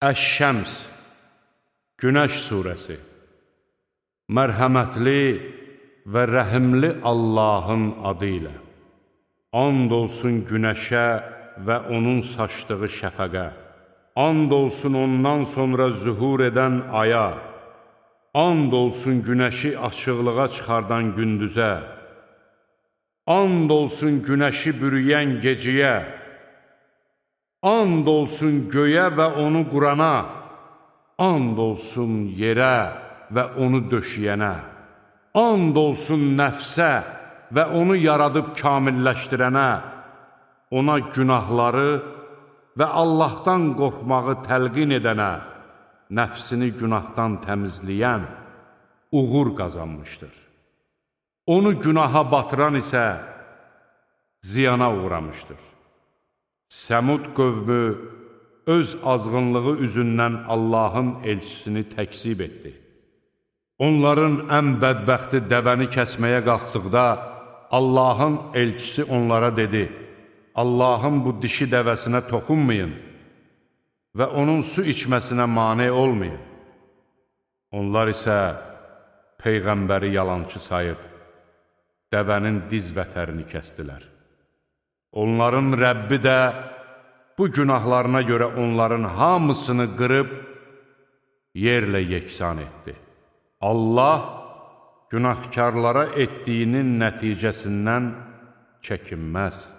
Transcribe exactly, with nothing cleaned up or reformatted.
Əş-Şəms, Günəş surəsi. Mərhəmətli və rəhimli Allahın adı ilə. And olsun günəşə və onun saçdığı şəfəqə. And olsun ondan sonra zühur edən aya. And olsun günəşi açıqlığa çıxardan gündüzə. And olsun günəşi bürüyən geciyə. And olsun göyə və onu qurana. And olsun yerə və onu döşəyənə. And olsun nəfsə və onu yaradıb kamilləşdirənə. Ona günahları və Allahdan qorxmağı təlqin edənə, nəfsini günahdan təmizləyən uğur qazanmışdır. Onu günaha batıran isə ziyana uğramışdır. Səmud qövmü öz azğınlığı üzündən Allahın elçisini təkzib etdi. Onların ən bədbəxti dəvəni kəsməyə qalxdıqda Allahın elçisi onlara dedi: Allahın bu dişi dəvəsinə toxunmayın və onun su içməsinə mane olmayın. Onlar isə Peyğəmbəri yalançı sayıb, dəvənin diz vətərini kəsdilər. Onların Rəbbi də bu günahlarına görə onların hamısını qırıb, yerlə yeksan etdi. Allah günahkarlara etdiyinin nəticəsindən çəkinməz.